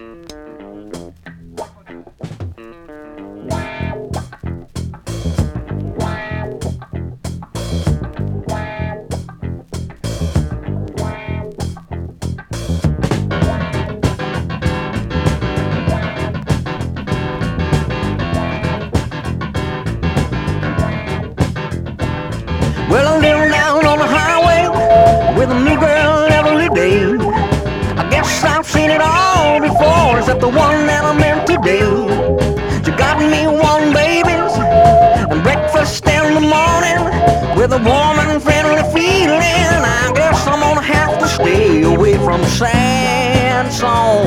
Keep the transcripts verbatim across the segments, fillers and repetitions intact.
Well, I live down on the highway with a new girl every day. I guess I've seen it all before. Is that the one that I met today? She got me one babies and breakfast in the morning with a warm and friendly feeling. I guess I'm gonna have to stay away from sad songs.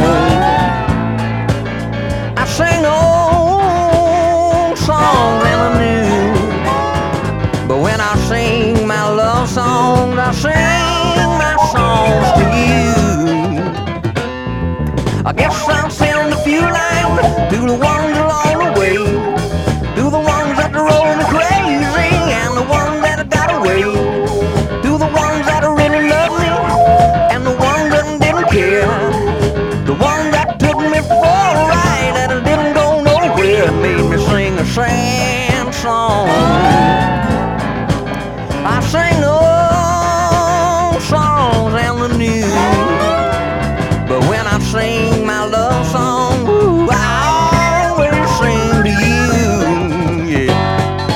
I sing old songs and the new. But when I sing my love songs, I sing my songs to you. I guess I'll send a few lines to the ones along the way, to the ones that drove me crazy and the ones that got away, to the ones that really loved me and the ones that didn't care, the ones that took me for a ride and didn't go nowhere, made me sing a sad song. I sing old songs and the new, but when I sing my love song, ooh, I always sing to you, yeah.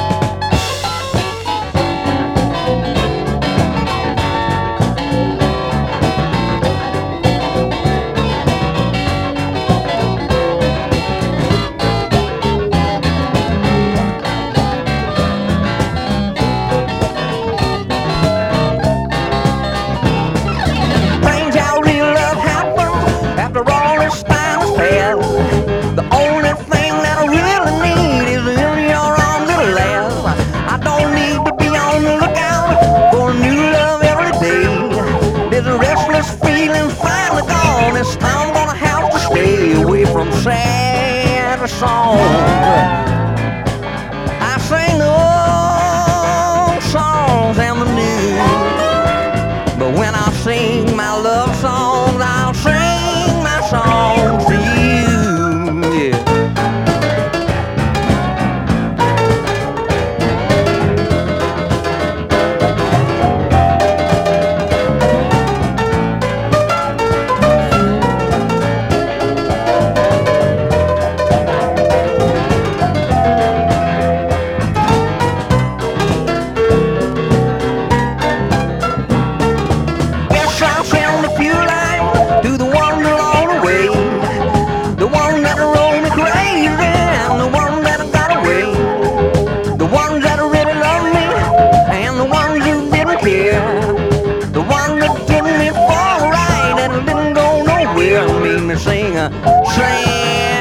The only thing that I really need is in your arms, little lass. I don't need to be on the lookout for a new love every day. There's a restless feeling finally gone. This time I'm gonna have to stay away from sad songs. I sing old songs and the new, but when I sing my love songs, I'll sing my songs to you. The one that took me for a ride and didn't go nowhere, made me sing a sad